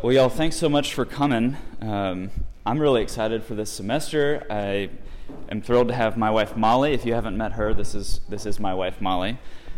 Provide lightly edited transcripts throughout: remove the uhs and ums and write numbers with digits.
Well, y'all, thanks so much for coming. I'm really excited for this semester. I am thrilled to have my wife Molly. If you haven't met her, this is my wife Molly.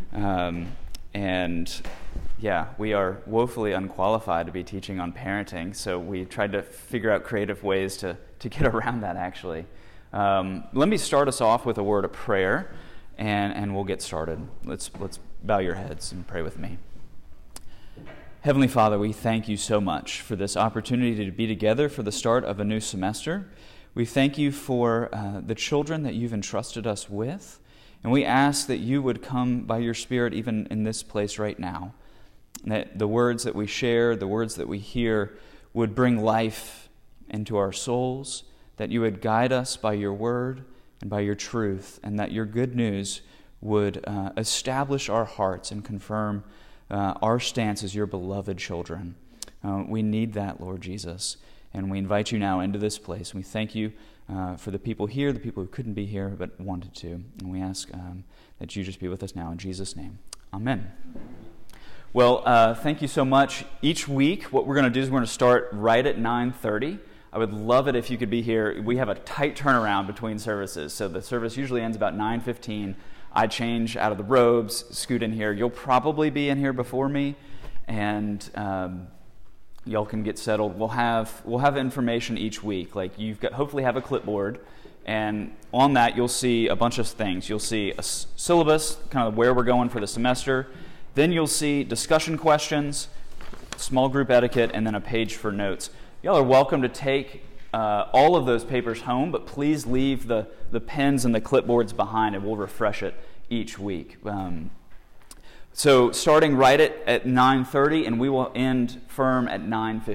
And yeah, we are woefully unqualified to be teaching on parenting, so we tried to figure out creative ways to get around that, actually. Let me start us off with a word of prayer, and we'll get started. Let's bow your heads and pray with me. Heavenly Father, we thank you so much for this opportunity to be together for the start of a new semester. We thank you for the children that you've entrusted us with, and we ask that you would come by your Spirit even in this place right now, that the words that we share, the words that we hear would bring life into our souls, that you would guide us by your word and by your truth, and that your good news would establish our hearts and confirm our stance as your beloved children. We need that, Lord Jesus, and we invite you now into this place. We thank you for the people here, the people who couldn't be here but wanted to, and we ask that you just be with us now in Jesus' name. Amen. Well, thank you so much. Each week, what we're going to do is we're going to start right at 9:30. I would love it if you could be here. We have a tight turnaround between services, so the service usually ends about 9:15. I change out of the robes, scoot in here. You'll probably be in here before me, and y'all can get settled. We'll have information each week. Like hopefully have a clipboard, and on that you'll see a bunch of things. You'll see a syllabus, kind of where we're going for the semester. Then you'll see discussion questions, small group etiquette, and then a page for notes. Y'all are welcome to take all of those papers home, but please leave the pens and the clipboards behind, and we'll refresh it each week. So starting right at 9:30, and we will end firm at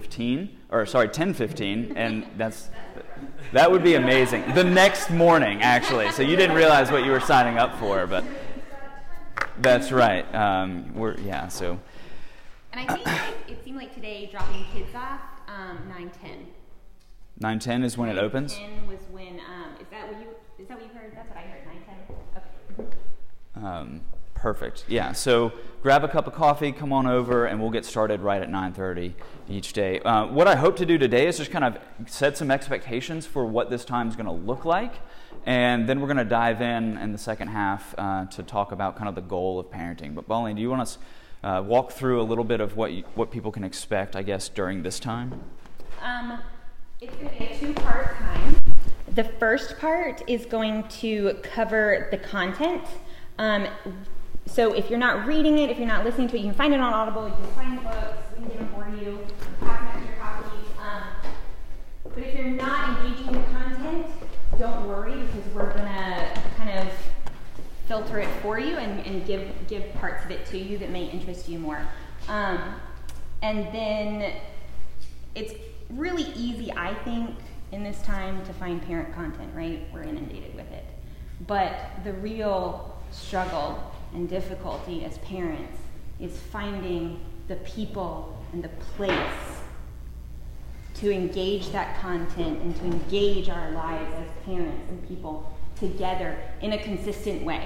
10:15, and that would be amazing. The next morning, actually. So you didn't realize what you were signing up for, but that's right. So. And I think it seemed like today dropping kids off 9:10. 9:10 is when it opens? 9:10 was when, is that what you heard? That's what I heard, 9:10? Okay. Perfect. Yeah, so grab a cup of coffee, come on over, and we'll get started right at 9:30 each day. What I hope to do today is just kind of set some expectations for what this time is going to look like, and then we're going to dive in the second half to talk about kind of the goal of parenting. But Pauline, do you want us walk through a little bit of what people can expect, I guess, during this time? It's going to be a two-part time. The first part is going to cover the content. So if you're not reading it, if you're not listening to it, you can find it on Audible, you can find the books, we can get them for you, pass them extra copies. But if you're not engaging in the content, don't worry, because we're going to kind of filter it for you and give parts of it to you that may interest you more. And then it's really easy, I think, in this time to find parent content, right? We're inundated with it. But the real struggle and difficulty as parents is finding the people and the place to engage that content and to engage our lives as parents and people together in a consistent way.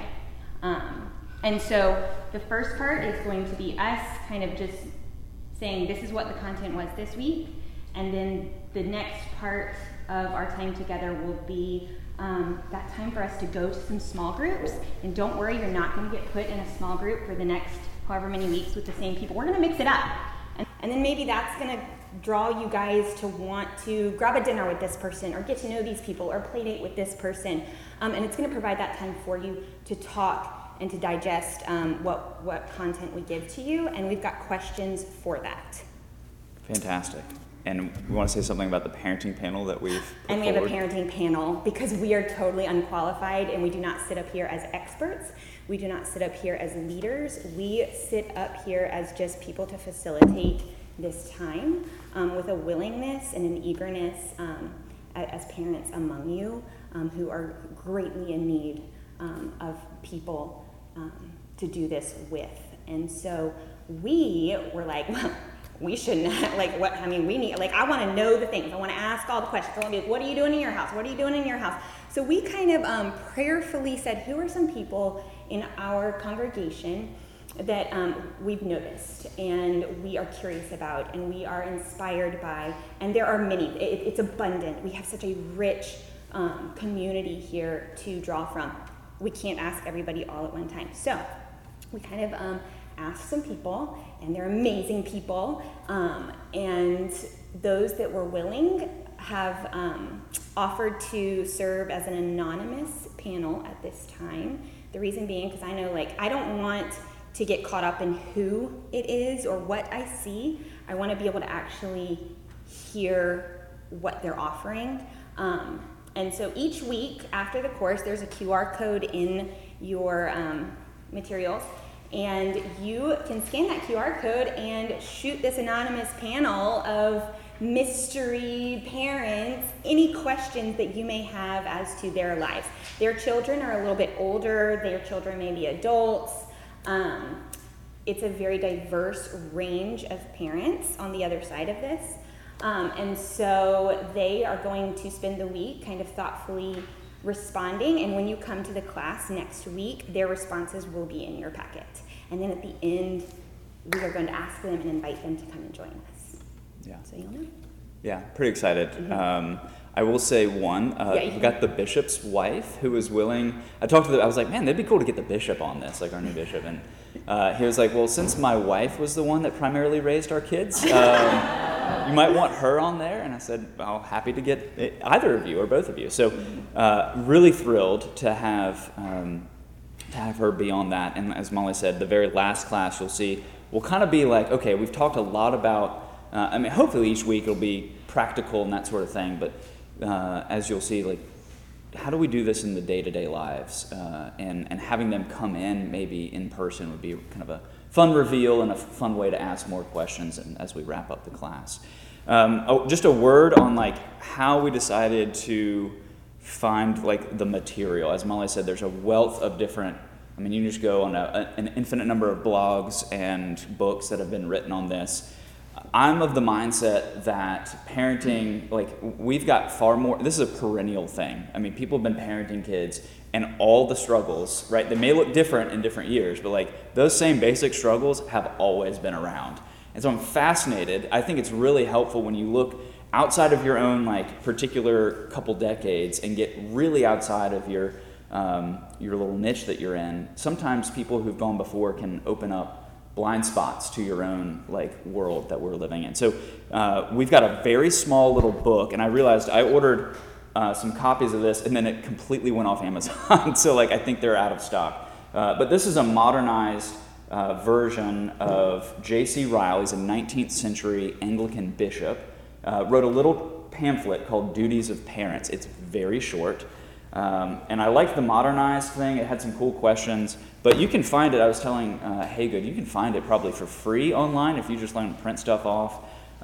And so the first part is going to be us kind of just saying this is what the content was this week, and then the next part of our time together will be that time for us to go to some small groups. And don't worry, you're not going to get put in a small group for the next however many weeks with the same people. We're going to mix it up. And then maybe that's going to draw you guys to want to grab a dinner with this person or get to know these people or play date with this person. And it's going to provide that time for you to talk and to digest what content we give to you. And we've got questions for that. Fantastic. And we want to say something about the parenting panel that we've put And we forward. have a parenting panel because we are totally unqualified and we do not sit up here as experts. We do not sit up here as leaders. We sit up here as just people to facilitate this time with a willingness and an eagerness as parents among you who are greatly in need of people to do this with. And so we were like, well, we shouldn't, we need, I want to know the things. I want to ask all the questions. I want to be like, what are you doing in your house? What are you doing in your house? So we kind of prayerfully said, who are some people in our congregation that we've noticed and we are curious about and we are inspired by, and there are many, it's abundant. We have such a rich community here to draw from. We can't ask everybody all at one time. So we kind of asked some people, and they're amazing people, and those that were willing have offered to serve as an anonymous panel at this time. The reason being, because I know, I don't want to get caught up in who it is or what I see. I want to be able to actually hear what they're offering. And so each week after the course, there's a QR code in your materials, and you can scan that QR code and shoot this anonymous panel of mystery parents any questions that you may have as to their lives. Their children are a little bit older, their children may be adults. It's a very diverse range of parents on the other side of this. And so they are going to spend the week kind of thoughtfully responding, and when you come to the class next week, their responses will be in your packet. And then at the end, we are going to ask them and invite them to come and join us. Yeah. So you'll know. Yeah, pretty excited. Mm-hmm. I will say we got the bishop's wife who was willing. I was like, man, that'd be cool to get the bishop on this, like our new bishop. And he was like, well, since my wife was the one that primarily raised our kids, you might want her on there. And I said, well, happy to get either of you or both of you. So really thrilled to have her be on that. And as Molly said, the very last class you'll see will kind of be like, okay, we've talked a lot about, hopefully each week it'll be practical and that sort of thing, but as you'll see, how do we do this in the day-to-day lives? And having them come in maybe in person would be kind of a fun reveal and a fun way to ask more questions as we wrap up the class. Just a word on how we decided to find the material. As Molly said, there's a wealth of different, you can just go on an infinite number of blogs and books that have been written on this. I'm of the mindset that parenting, we've got far more, this is a perennial thing. People have been parenting kids and all the struggles, right? They may look different in different years, but those same basic struggles have always been around. And so I'm fascinated. I think it's really helpful when you look outside of your own particular couple decades and get really outside of your little niche that you're in. Sometimes people who've gone before can open up blind spots to your own world that we're living in. So we've got a very small little book, and I realized I ordered some copies of this, and then it completely went off Amazon. So I think they're out of stock. But this is a modernized version of J.C. Ryle. He's a 19th century Anglican bishop. Wrote a little pamphlet called Duties of Parents. It's very short. And I liked the modernized thing. It had some cool questions. But you can find it, I was telling Haygood, you can find it probably for free online if you just learn to print stuff off.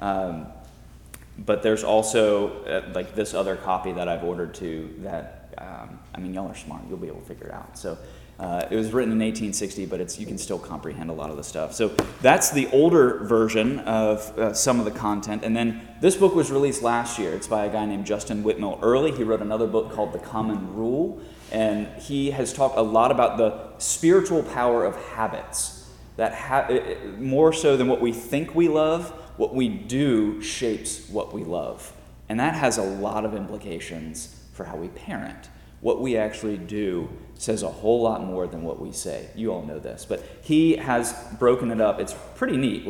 But there's also this other copy that I've ordered too that, y'all are smart. You'll be able to figure it out. So it was written in 1860, but you can still comprehend a lot of the stuff. So that's the older version of some of the content. And then this book was released last year. It's by a guy named Justin Whitmell Early. He wrote another book called The Common Rule. And he has talked a lot about the spiritual power of habits. That more so than what we think we love, what we do shapes what we love. And that has a lot of implications for how we parent. What we actually do says a whole lot more than what we say. You all know this. But he has broken it up. It's pretty neat.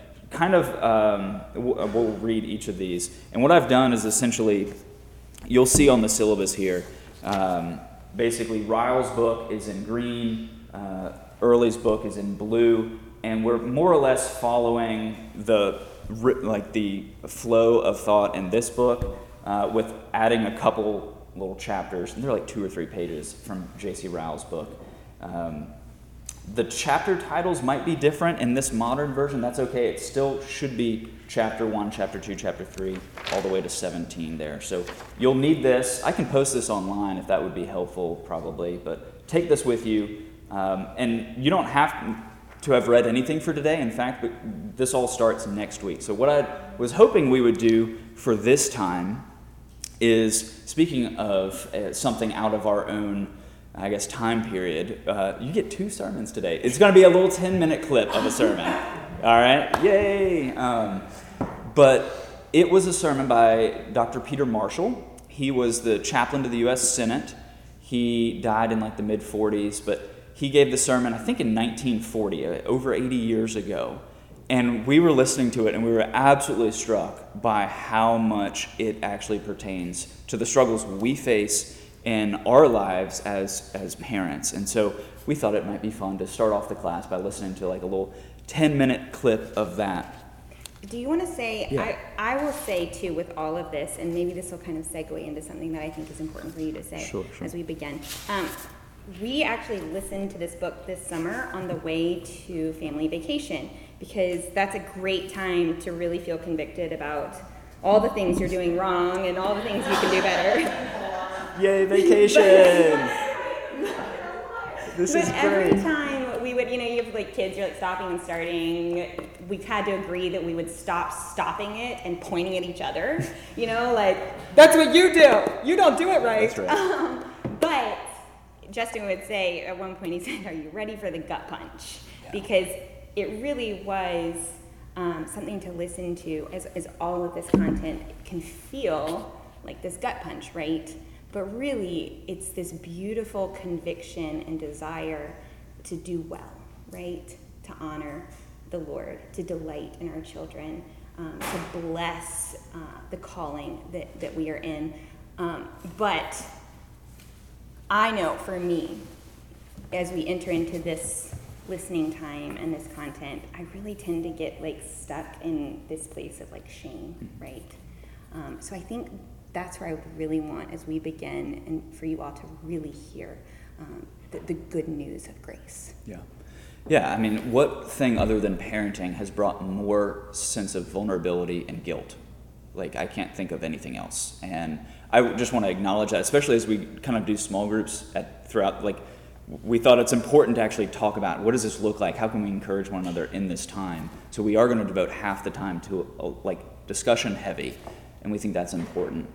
We'll read each of these. And what I've done is essentially, you'll see on the syllabus here, basically Ryle's book is in green, Early's book is in blue, and we're more or less following the flow of thought in this book with adding a couple little chapters, and they're 2 or 3 pages from J.C. Ryle's book. The chapter titles might be different in this modern version. That's okay. It still should be chapter 1, chapter 2, chapter 3, all the way to 17 there. So you'll need this. I can post this online if that would be helpful, probably, but take this with you. And you don't have to have read anything for today. In fact, this all starts next week. So what I was hoping we would do for this time is, speaking of something out of our own I guess, time period, you get 2 sermons today. It's going to be a little 10-minute clip of a sermon. All right? Yay! But it was a sermon by Dr. Peter Marshall. He was the chaplain to the U.S. Senate. He died in like the mid-40s, but he gave the sermon, I think, in 1940, over 80 years ago. And we were listening to it, and we were absolutely struck by how much it actually pertains to the struggles we face in our lives as parents. And so we thought it might be fun to start off the class by listening to like a little 10-minute clip of that. Do you want to say, Yeah. I will say too with all of this, and maybe this will kind of segue into something that I think is important for you to say Sure. as we begin. We actually listened to this book this summer on the way to family vacation, because that's a great time to really feel convicted about all the things you're doing wrong and all the things you can do better. Yay, vacation! This is But every great. time we would, you have like kids, you're like stopping and starting. We had to agree that we would stop stopping it and pointing at each other. Like, that's what you do. You don't do it right. That's right. But Justin would say at one point, he said, "Are you ready for the gut punch?" Yeah. Because it really was something to listen to, as all of this content can feel like this gut punch, right? But really, it's this beautiful conviction and desire to do well, right? To honor the Lord, to delight in our children, to bless the calling that we are in. But I know for me, as we enter into this listening time and this content, I really tend to get like stuck in this place of like shame, right? So I think that's where I would really want, as we begin, and for you all to really hear the good news of grace. Yeah. Yeah, I mean, what thing other than parenting has brought more sense of vulnerability and guilt? Like, I can't think of anything else. And I just want to acknowledge that, especially as we kind of do small groups throughout, like, we thought it's important to actually talk about what does this look like? How can we encourage one another in this time? So we are going to devote half the time to, discussion heavy, and we think that's important.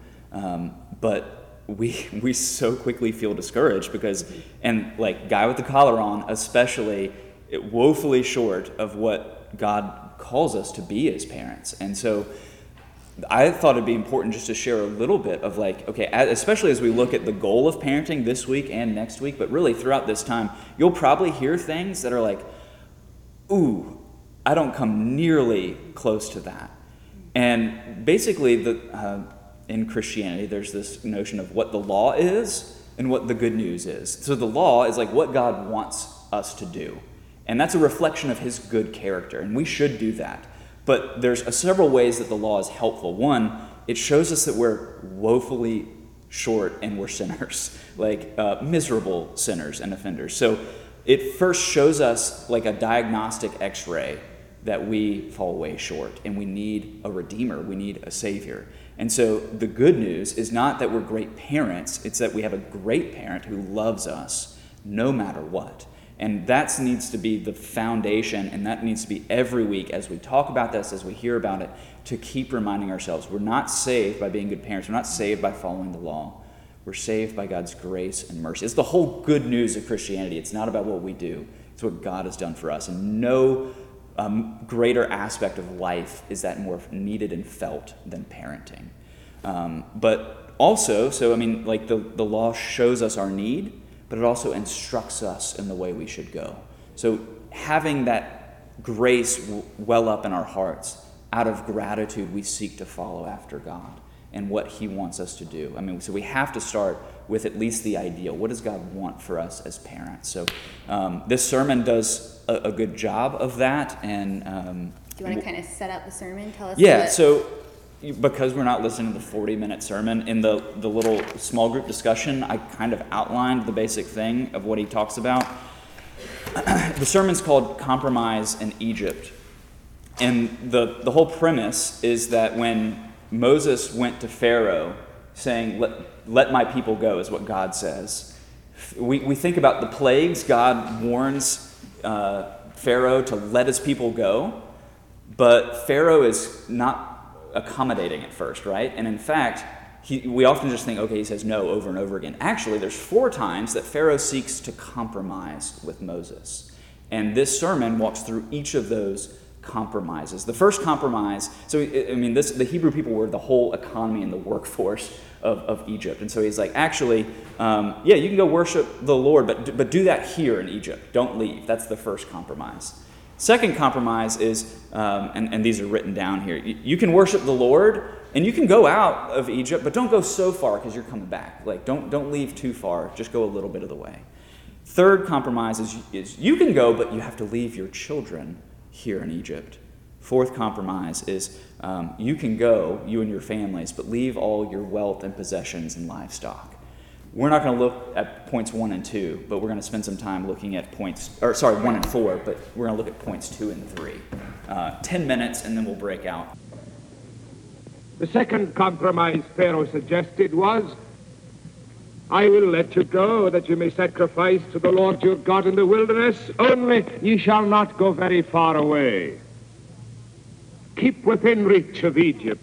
But we so quickly feel discouraged because, and like guy with the collar on, especially, woefully short of what God calls us to be as parents. And so I thought it'd be important just to share a little bit of especially as we look at the goal of parenting this week and next week, but really throughout this time, you'll probably hear things that are like, ooh, I don't come nearly close to that. And basically, in Christianity, there's this notion of what the law is and what the good news is. So the law is like what God wants us to do. And that's a reflection of his good character, and we should do that. But there's several ways that the law is helpful. One, it shows us that we're woefully short and we're sinners, miserable sinners and offenders. So it first shows us like a diagnostic x-ray that we fall way short and we need a redeemer, we need a savior. And so the good news is not that we're great parents, it's that we have a great parent who loves us no matter what. And that needs to be the foundation, and that needs to be every week as we talk about this, as we hear about it, to keep reminding ourselves we're not saved by being good parents. We're not saved by following the law. We're saved by God's grace and mercy. It's the whole good news of Christianity. It's not about what we do. It's what God has done for us. And no greater aspect of life is that more needed and felt than parenting. But also, the law shows us our need, but it also instructs us in the way we should go. So having that grace well up in our hearts, out of gratitude, we seek to follow after God and what he wants us to do. So we have to start with at least the ideal. What does God want for us as parents? So this sermon does a good job of that. And do you want to kind of set up the sermon? Tell us. Yeah, so because we're not listening to the 40-minute sermon, in the little small group discussion, I kind of outlined the basic thing of what he talks about. The sermon's called Compromise in Egypt. And the whole premise is that when Moses went to Pharaoh saying, let my people go, is what God says. We think about the plagues. God warns Pharaoh to let his people go, but Pharaoh is not accommodating at first, right? And in fact, We often just think, okay, he says no over and over again. Actually, there's 4 times that Pharaoh seeks to compromise with Moses. And this sermon walks through each of those compromises. The first compromise, the Hebrew people were the whole economy and the workforce of Egypt. And so he's like, actually, you can go worship the Lord, but do that here in Egypt. Don't leave. That's the first compromise. Second compromise is, and these are written down here, you can worship the Lord, and you can go out of Egypt, but don't go so far because you're coming back. Like, don't leave too far. Just go a little bit of the way. Third compromise is you can go, but you have to leave your children here in Egypt. Fourth compromise is you can go, you and your families, but leave all your wealth and possessions and livestock. We're not going to look at points 1 and 2, but we're going to spend some time looking at 1 and 4, but we're going to look at points 2 and 3. 10 minutes, and then we'll break out. The second compromise Pharaoh suggested was, I will let you go, that you may sacrifice to the Lord your God in the wilderness, only ye shall not go very far away. Keep within reach of Egypt.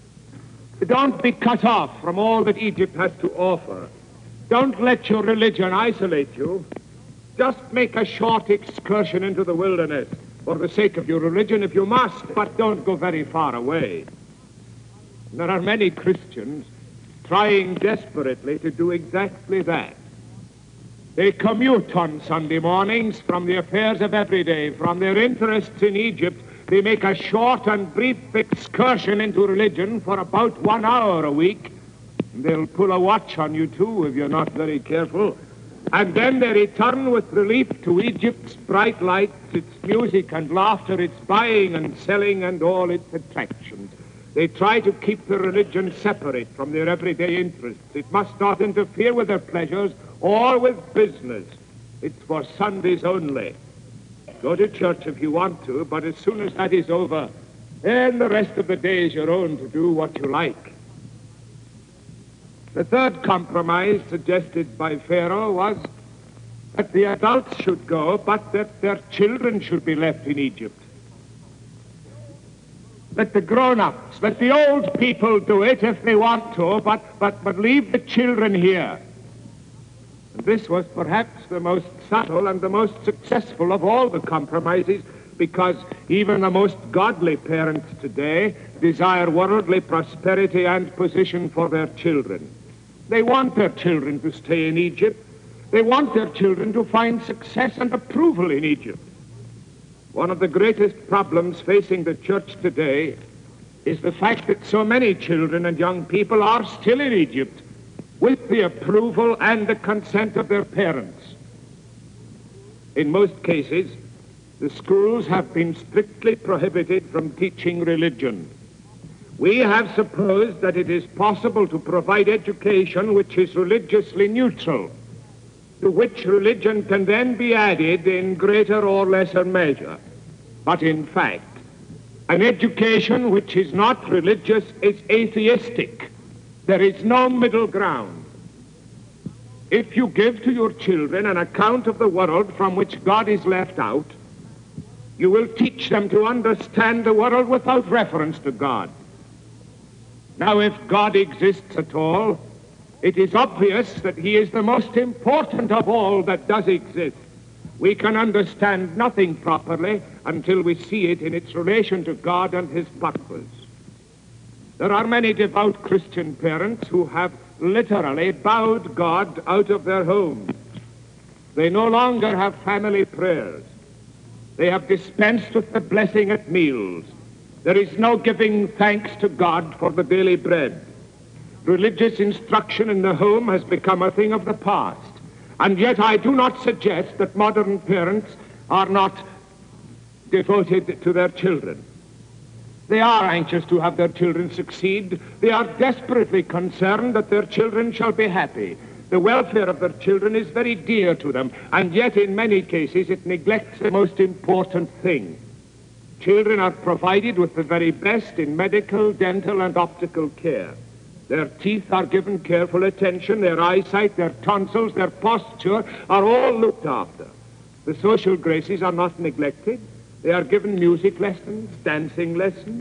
Don't be cut off from all that Egypt has to offer. Don't let your religion isolate you. Just make a short excursion into the wilderness for the sake of your religion if you must, but don't go very far away. There are many Christians trying desperately to do exactly that. They commute on Sunday mornings from the affairs of every day, from their interests in Egypt. They make a short and brief excursion into religion for about 1 hour a week. They'll pull a watch on you, too, if you're not very careful. And then they return with relief to Egypt's bright lights, its music and laughter, its buying and selling, and all its attractions. They try to keep their religion separate from their everyday interests. It must not interfere with their pleasures or with business. It's for Sundays only. Go to church if you want to, but as soon as that is over, then the rest of the day is your own to do what you like. The third compromise suggested by Pharaoh was that the adults should go, but that their children should be left in Egypt. Let the grown-ups, let the old people do it if they want to, but leave the children here. And this was perhaps the most subtle and the most successful of all the compromises, because even the most godly parents today desire worldly prosperity and position for their children. They want their children to stay in Egypt. They want their children to find success and approval in Egypt. One of the greatest problems facing the church today is the fact that so many children and young people are still in Egypt with the approval and the consent of their parents. In most cases, the schools have been strictly prohibited from teaching religion. We have supposed that it is possible to provide education which is religiously neutral, to which religion can then be added in greater or lesser measure. But in fact, an education which is not religious is atheistic. There is no middle ground. If you give to your children an account of the world from which God is left out, you will teach them to understand the world without reference to God. Now, if God exists at all, it is obvious that he is the most important of all that does exist. We can understand nothing properly until we see it in its relation to God and his purpose. There are many devout Christian parents who have literally bowed God out of their homes. They no longer have family prayers. They have dispensed with the blessing at meals. There is no giving thanks to God for the daily bread. Religious instruction in the home has become a thing of the past. And yet I do not suggest that modern parents are not devoted to their children. They are anxious to have their children succeed. They are desperately concerned that their children shall be happy. The welfare of their children is very dear to them, and yet in many cases it neglects the most important thing. Children are provided with the very best in medical, dental, and optical care. Their teeth are given careful attention, their eyesight, their tonsils, their posture are all looked after. The social graces are not neglected. They are given music lessons, dancing lessons.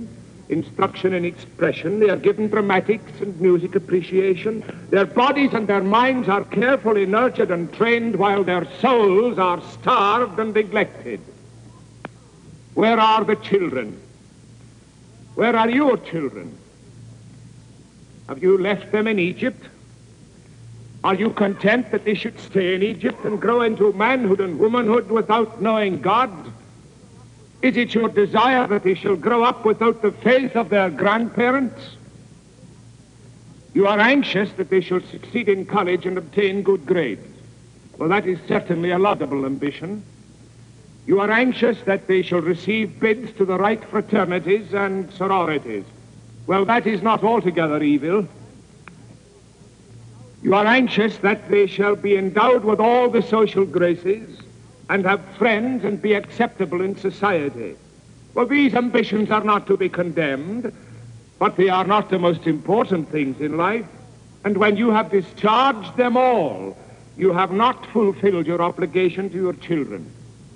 instruction in expression. They are given dramatics and music appreciation. Their bodies and their minds are carefully nurtured and trained while their souls are starved and neglected. Where are the children? Where are your children? Have you left them in Egypt? Are you content that they should stay in Egypt and grow into manhood and womanhood without knowing God? Is it your desire that they shall grow up without the faith of their grandparents? You are anxious that they shall succeed in college and obtain good grades. Well, that is certainly a laudable ambition. You are anxious that they shall receive bids to the right fraternities and sororities. Well, that is not altogether evil. You are anxious that they shall be endowed with all the social graces and have friends and be acceptable in society. Well, these ambitions are not to be condemned, but they are not the most important things in life. And when you have discharged them all, you have not fulfilled your obligation to your children.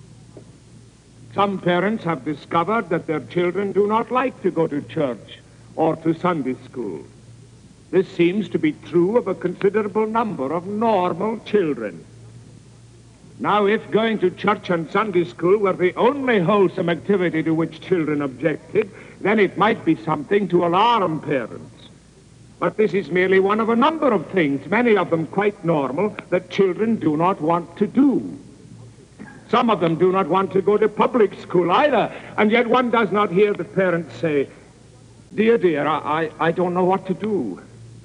Some parents have discovered that their children do not like to go to church or to Sunday school. This seems to be true of a considerable number of normal children. Now, if going to church and Sunday school were the only wholesome activity to which children objected, then it might be something to alarm parents. But this is merely one of a number of things, many of them quite normal, that children do not want to do. Some of them do not want to go to public school either, and yet one does not hear the parents say, Dear, I don't know what to do.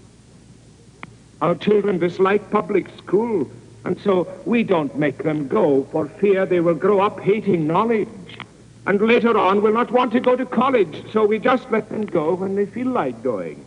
Our children dislike public school, and so we don't make them go for fear they will grow up hating knowledge. And later on will not want to go to college, so we just let them go when they feel like going.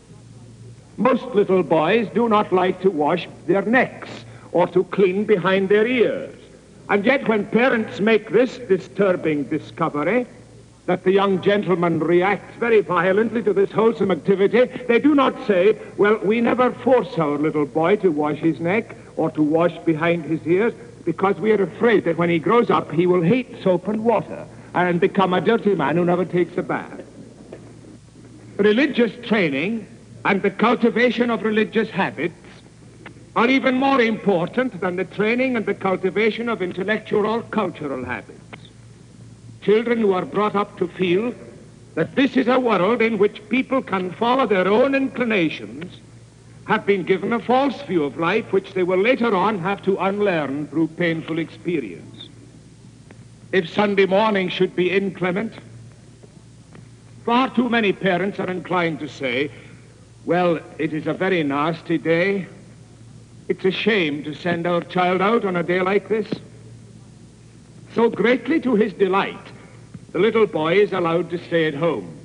Most little boys do not like to wash their necks or to clean behind their ears. And yet when parents make this disturbing discovery, that the young gentleman reacts very violently to this wholesome activity, they do not say, well, we never force our little boy to wash his neck or to wash behind his ears because we are afraid that when he grows up he will hate soap and water and become a dirty man who never takes a bath. Religious training and the cultivation of religious habits are even more important than the training and the cultivation of intellectual or cultural habits. Children who are brought up to feel that this is a world in which people can follow their own inclinations have been given a false view of life which they will later on have to unlearn through painful experience. If Sunday morning should be inclement, far too many parents are inclined to say, well, it is a very nasty day. It's a shame to send our child out on a day like this. So greatly to his delight, the little boy is allowed to stay at home.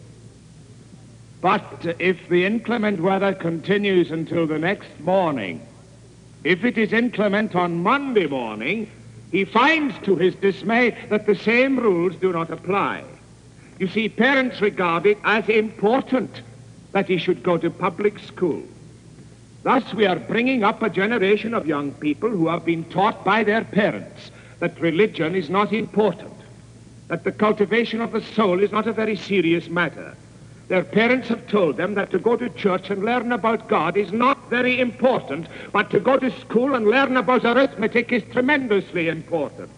But if the inclement weather continues until the next morning, if it is inclement on Monday morning, he finds to his dismay that the same rules do not apply. You see, parents regard it as important that he should go to public school. Thus, we are bringing up a generation of young people who have been taught by their parents that religion is not important, that the cultivation of the soul is not a very serious matter. Their parents have told them that to go to church and learn about God is not very important, but to go to school and learn about arithmetic is tremendously important.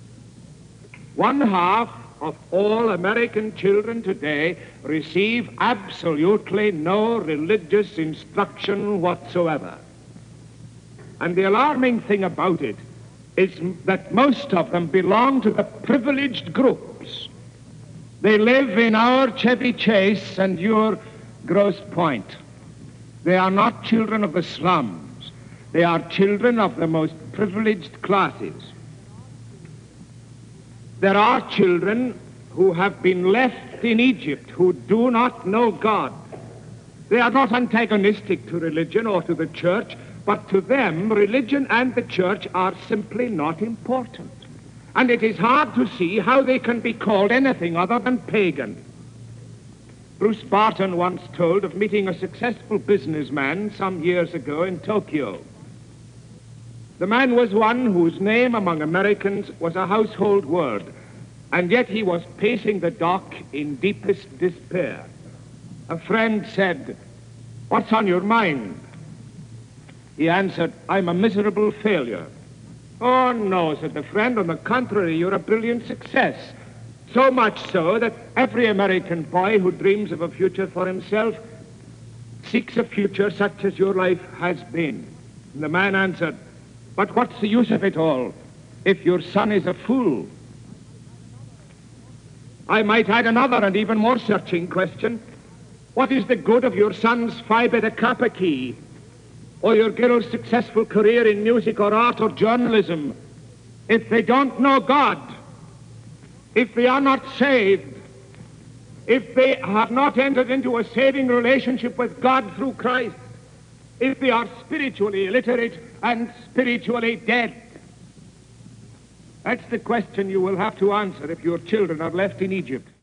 One half of all American children today receive absolutely no religious instruction whatsoever. And the alarming thing about it is that most of them belong to the privileged groups. They live in our Chevy Chase and your Grosse Pointe. They are not children of the slums. They are children of the most privileged classes. There are children who have been left in Egypt who do not know God. They are not antagonistic to religion or to the church, but to them, religion and the church are simply not important. And it is hard to see how they can be called anything other than pagan. Bruce Barton once told of meeting a successful businessman some years ago in Tokyo. The man was one whose name among Americans was a household word, and yet he was pacing the dock in deepest despair. A friend said, "What's on your mind?" He answered, "I'm a miserable failure." "Oh, no," said the friend. "On the contrary, you're a brilliant success. So much so that every American boy who dreams of a future for himself seeks a future such as your life has been." And the man answered, "But what's the use of it all if your son is a fool?" I might add another and even more searching question. What is the good of your son's Phi Beta Kappa key, or your girl's successful career in music or art or journalism, if they don't know God, if they are not saved, if they have not entered into a saving relationship with God through Christ, if they are spiritually illiterate and spiritually dead? That's the question you will have to answer if your children are left in Egypt.